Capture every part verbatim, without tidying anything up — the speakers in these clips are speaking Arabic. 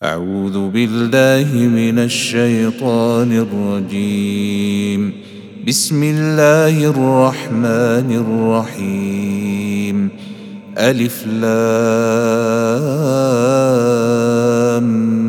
أعوذ بالله من الشيطان الرجيم. بسم الله الرحمن الرحيم. ألف لام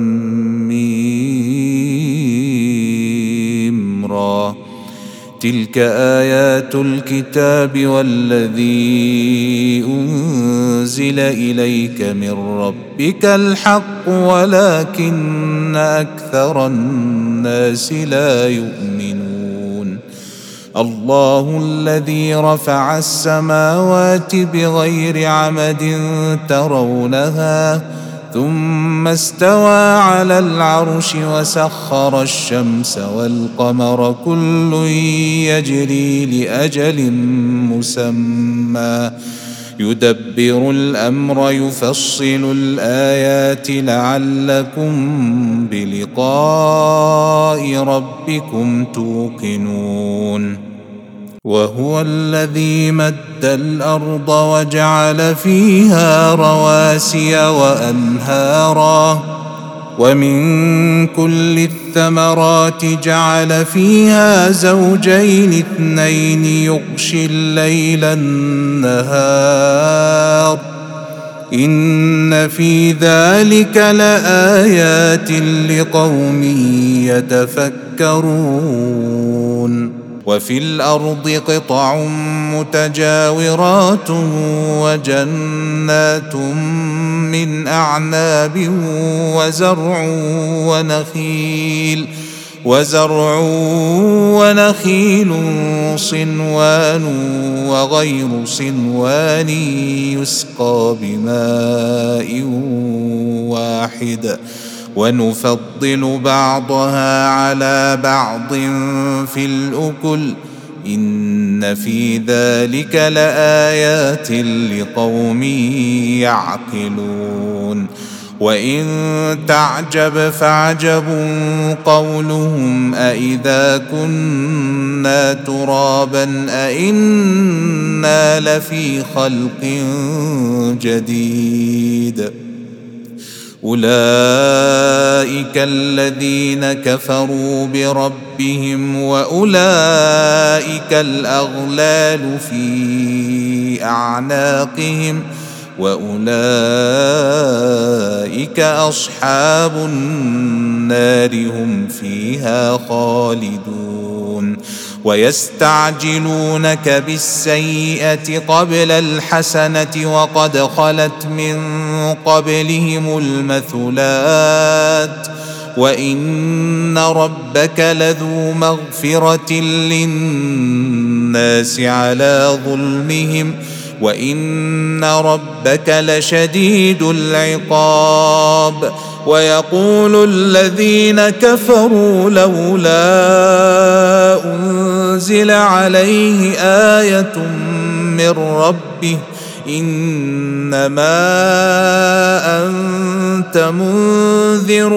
ميم را. تلك آيات الكتاب والذي أنزل إليك من ربك الحق ولكن أكثر الناس لا يؤمنون. الله الذي رفع السماوات بغير عمد ترونها ثم استوى على العرش وسخر الشمس والقمر كل يجري لأجل مسمى يدبر الأمر يفصل الآيات لعلكم بلقاء ربكم توقنون. وهو الذي مد الأرض وجعل فيها رواسي وأنهارا ومن كل الثمرات جعل فيها زوجين اثنين يغشي الليل النهار إن في ذلك لآيات لقوم يتفكرون. وفي الأرض قطع متجاورات وجنات من أعناب وزرع ونخيل وزرع ونخيل صنوان وغير صنوان يسقى بماء واحد ونفضل بعضها على بعض في الأكل إن في ذلك لآيات لقوم يعقلون. وإن تعجب فعجب قولهم أإذا كنا ترابا أإنا لفي خلق جديد. أولئك الذين كفروا بربهم وأولئك الأغلال في أعناقهم وأولئك أصحاب النار هم فيها خالدون. ويستعجلونك بالسيئة قبل الحسنة وقد خلت من قبلهم المثلات وإن ربك لذو مغفرة للناس على ظلمهم وإن ربك لشديد العقاب. ويقول الذين كفروا لولا أنزل عليه آية من ربه إنما أنت منذر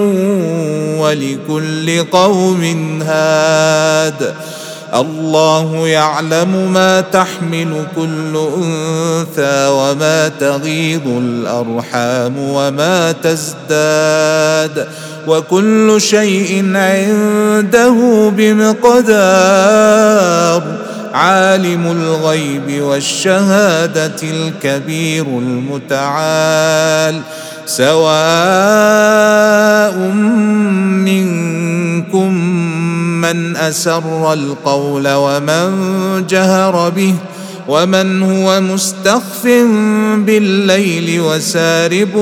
ولكل قوم هاد. الله يعلم ما تحمل كل أنثى وما تغيض الأرحام وما تزداد وكل شيء عنده بمقدار. عالم الغيب والشهادة الكبير المتعال. سواء منكم من أسر القول ومن جهر به ومن هو مستخف بالليل وسارب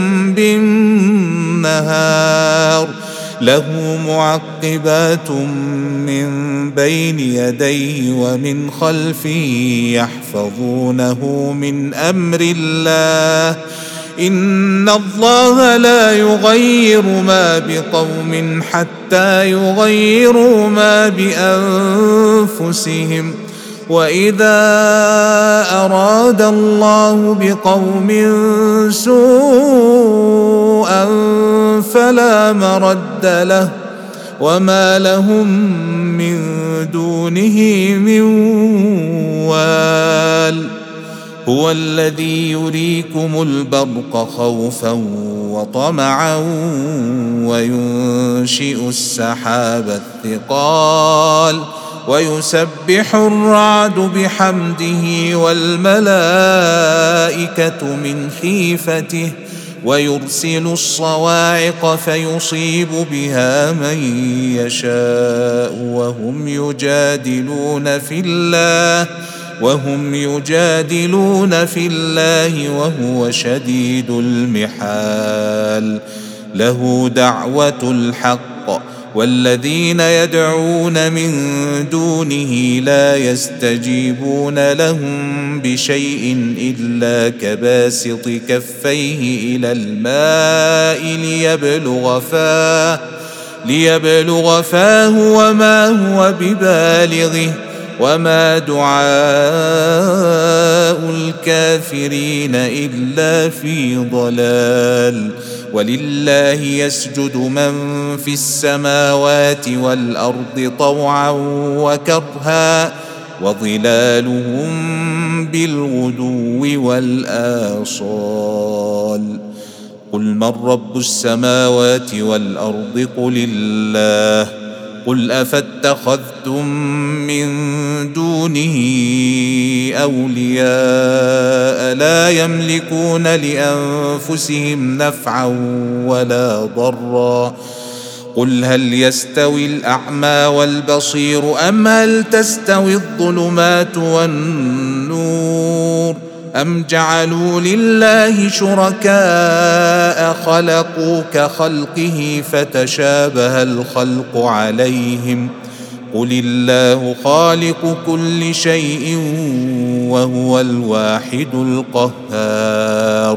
بالنهار. له معقبات من بين يديه ومن خلفه يحفظونه من أمر الله. إن الله لا يغير ما بقوم حتى يغيروا ما بأنفسهم وإذا أراد الله بقوم سوءا فلا مرد له وما لهم من دونه من وال. هو الذي يريكم البرق خوفا وطمعا وينشئ السحاب الثقال ويسبح الرعد بحمده والملائكة من خيفته ويرسل الصواعق فيصيب بها من يشاء وهم يجادلون في الله وهم يجادلون في الله وهو شديد المحال له دعوة الحق والذين يدعون من دونه لا يستجيبون لهم بشيء إلا كباسط كفيه إلى الماء ليبلغ فاه ليبلغ فاه وما هو ببالغه وما دعاء الكافرين إلا في ضلال ولله يسجد من في السماوات والأرض طوعا وكرها وظلالهم بالغدو والآصال قل من رب السماوات والأرض قل الله قل أفاتخذتم من دونه أولياء لا يملكون لأنفسهم نفعا ولا ضرا قل هل يستوي الأعمى والبصير أم هل تستوي الظلمات والنور أم جعلوا لله شركاء خلقوا كخلقه فتشابه الخلق عليهم قل الله خالق كل شيء وهو الواحد القهار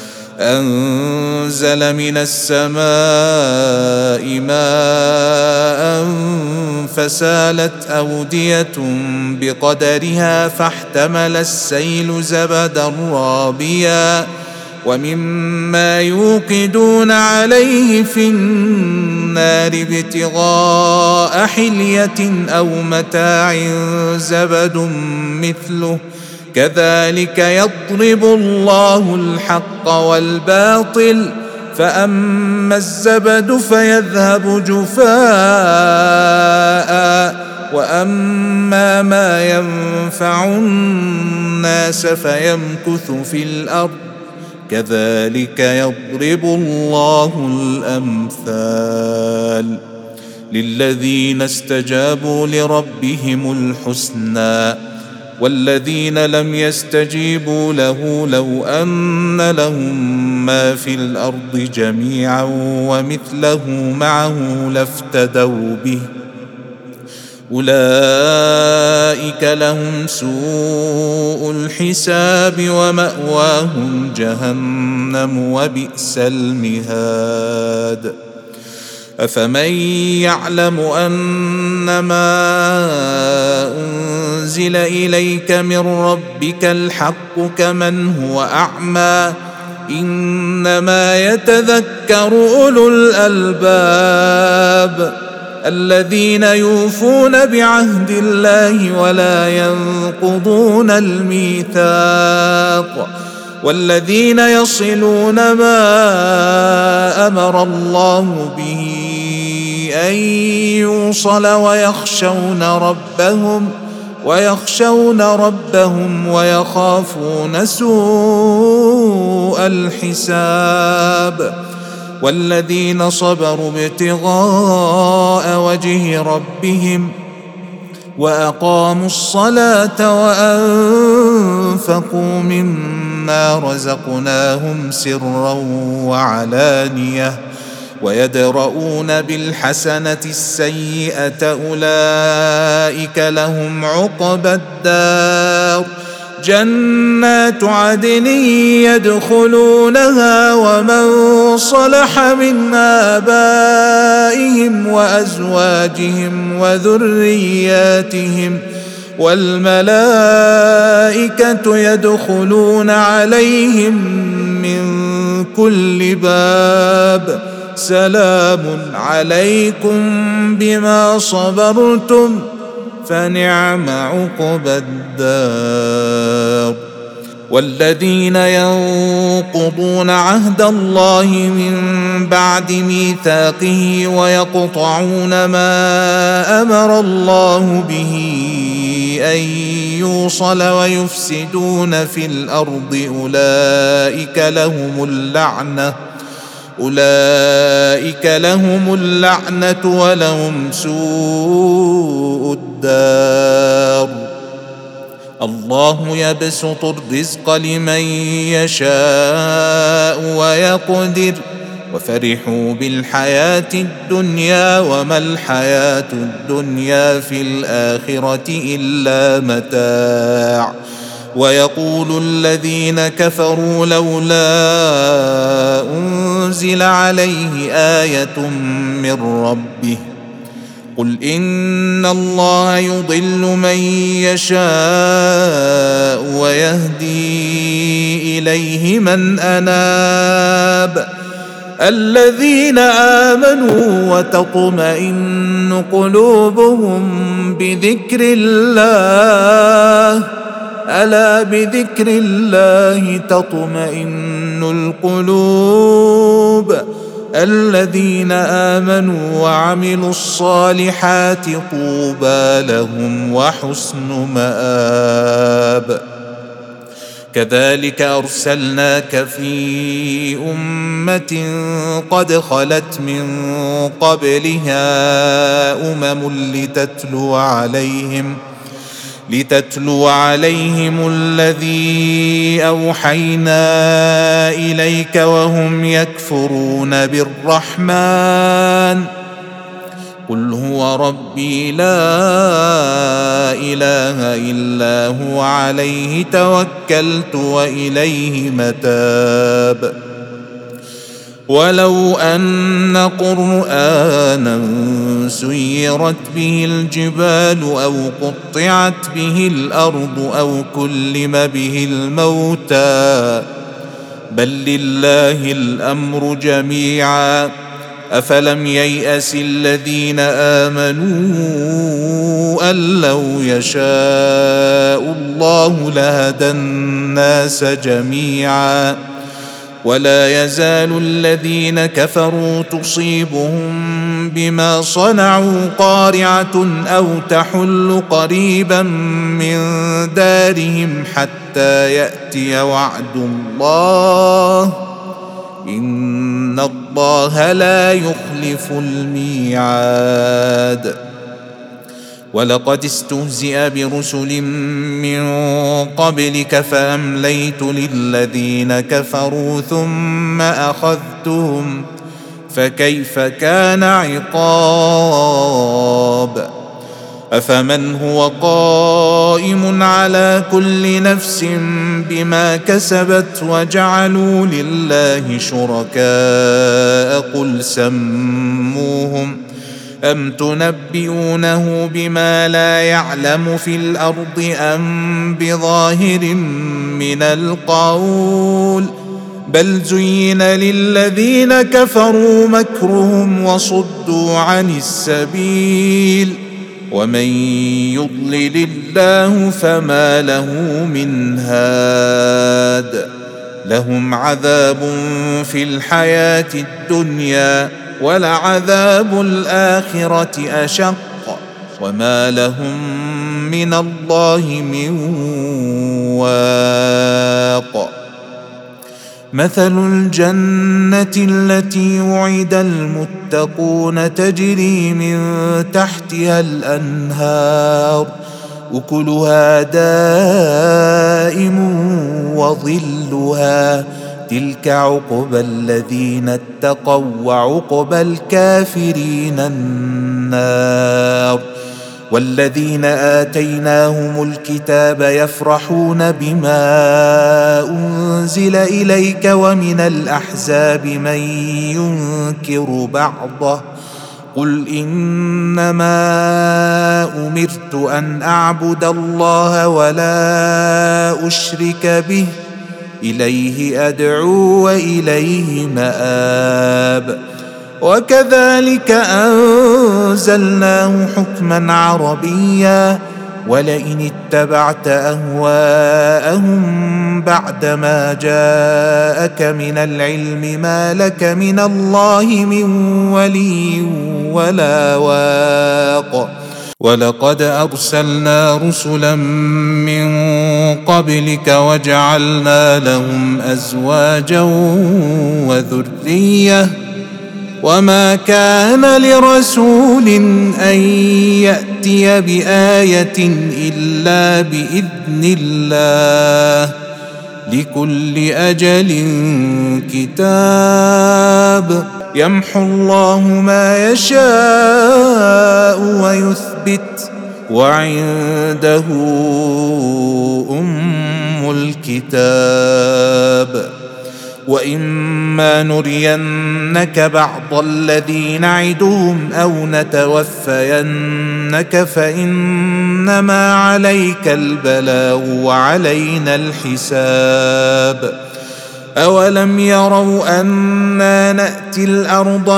أنزل من السماء ماء فسالت أودية بقدرها فاحتمل السيل زبدا رابيا ومما يوقدون عليه في النار ابتغاء حلية أو متاع زبد مثله كذلك يضرب الله الحق والباطل فأما الزبد فيذهب جفاء وأما ما ينفع الناس فيمكث في الأرض كذلك يضرب الله الأمثال للذين استجابوا لربهم الحسنى والذين لم يستجيبوا له لو أن لهم ما في الأرض جميعا ومثله معه لافتدوا به أولئك لهم سوء الحساب ومأواهم جهنم وبئس المهاد أفمن يعلم أنما أنزل إليك من ربك الحق كمن هو أعمى إنما يتذكر أولو الألباب الذين يوفون بعهد الله ولا ينقضون الميثاق والذين يصلون ما أمر الله به أن يوصل ويخشون ربهم ويخشون ربهم ويخافون سوء الحساب والذين صبروا ابتغاء وجه ربهم وأقاموا الصلاة وأنفقوا مما رزقناهم سرا وعلانية ويدرؤون بالحسنة السيئة أولئك لهم عقبى الدار جنات عدن يدخلونها ومن صلح من آبائهم وأزواجهم وذرياتهم والملائكة يدخلون عليهم من كل باب سلام عليكم بما صبرتم فنعم عقبى الدار والذين ينقضون عهد الله من بعد ميثاقه ويقطعون ما أمر الله به أن يوصل ويفسدون في الأرض أولئك لهم اللعنة أولئك لهم اللعنة ولهم سوء الدار. الله يبسط الرزق لمن يشاء ويقدر وفرحوا بالحياة الدنيا وما الحياة الدنيا في الآخرة إلا متاع. ويقول الذين كفروا لولا أنزل عليه آية من ربه قل إن الله يضل من يشاء ويهدي إليه من أناب. الذين آمنوا وتطمئن قلوبهم بذكر الله ألا بذكر الله تطمئن القلوب. الذين آمنوا وعملوا الصالحات طوبى لهم وحسن مآب. كذلك أرسلناك في أمة قد خلت من قبلها أمم لتتلو عليهم لتتلو عليهم الذي أوحينا إليك وهم يكفرون بالرحمن قل هو ربي لا إله إلا هو عليه توكلت وإليه متاب. ولو أن قرآنا سيرت به الجبال أو قطعت به الأرض أو كلم به الموتى بل لله الأمر جميعا أفلم ييأس الذين آمنوا أن لو يشاء الله لهدى الناس جميعا ولا يزال الذين كفروا تصيبهم بما صنعوا قارعة أو تحل قريبا من دارهم حتى يأتي وعد الله إن الله لا يخلف الميعاد. ولقد استهزئ برسل من قبلك فأمليت للذين كفروا ثم أخذتهم فكيف كان عقاب. أفمن هو قائم على كل نفس بما كسبت وجعلوا لله شركاء قل سموهم أم تنبئونه بما لا يعلم في الأرض أم بظاهر من القول بل زين للذين كفروا مكرهم وصدوا عن السبيل ومن يضلل الله فما له من هاد. لهم عذاب في الحياة الدنيا ولعذاب الآخرة أشق وما لهم من الله من واق. مثل الجنة التي وعد المتقون تجري من تحتها الأنهار أكلها دائم وظلها تلك عقبى الذين اتقوا وعقبى الكافرين النار. والذين آتيناهم الكتاب يفرحون بما أنزل إليك ومن الأحزاب من ينكر بعضه قل إنما أمرت أن أعبد الله ولا أشرك به إليه أدعو وإليه مآب. وكذلك أنزلناه حكما عربيا ولئن اتبعت أهواءهم بعدما جاءك من العلم ما لك من الله من ولي ولا واق. ولقد أرسلنا رسلا من قبلك وجعلنا لهم أزواجا وذرية وما كان لرسول أن يأتي بآية إلا بإذن الله لكل أجل كتاب. يمحو الله ما يشاء ويثبت وعنده أم الكتاب. وإما نرينك بعض الذي نعدهم أو نتوفينك فإنما عليك البلاغ وعلينا الحساب. أولم يروا أنا نأتي الأرض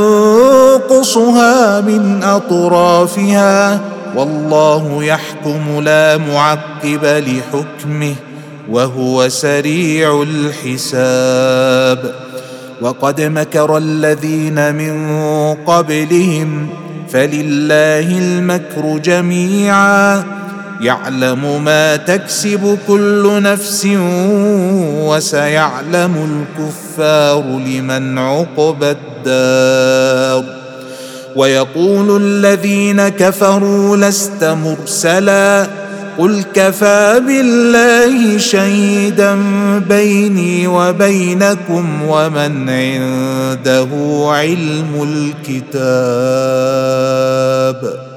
ننقصها من أطرافها والله يحكم لا معقب لحكمه وهو سريع الحساب. وقد مكر الذين من قبلهم فلله المكر جميعا يعلم ما تكسب كل نفس وسيعلم الكفار لمن عقبى الدار. ويقول الذين كفروا لست مرسلا قل كفى بالله شهيدا بيني وبينكم ومن عنده علم الكتاب.